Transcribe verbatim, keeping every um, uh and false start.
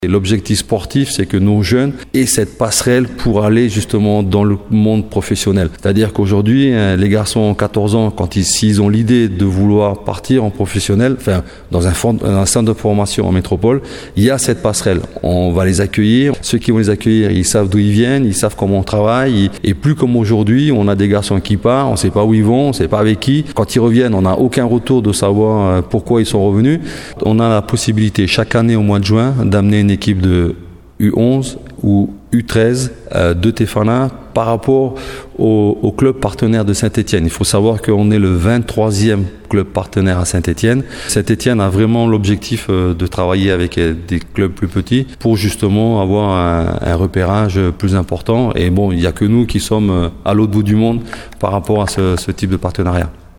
Et l'objectif sportif, c'est que nos jeunes aient cette passerelle pour aller justement dans le monde professionnel. C'est-à-dire qu'aujourd'hui, les garçons en quatorze ans, quand ils, s'ils ont l'idée de vouloir partir en professionnel, enfin, dans un, fond, un centre de formation en métropole, il y a cette passerelle. On va les accueillir. Ceux qui vont les accueillir, ils savent d'où ils viennent, ils savent comment on travaille. Et plus comme aujourd'hui, on a des garçons qui partent, on ne sait pas où ils vont, on ne sait pas avec qui. Quand ils reviennent, on n'a aucun retour de savoir pourquoi ils sont revenus. On a la possibilité, chaque année au mois de juin, d'amener une équipe de U onze ou U treize euh, de Tefana par rapport au, au club partenaire de Saint-Étienne. Il faut savoir qu'on est le vingt-troisième club partenaire à Saint-Étienne. Saint-Étienne a vraiment l'objectif euh, de travailler avec euh, des clubs plus petits pour justement avoir un, un repérage plus important. Et bon, il n'y a que nous qui sommes à l'autre bout du monde par rapport à ce, ce type de partenariat.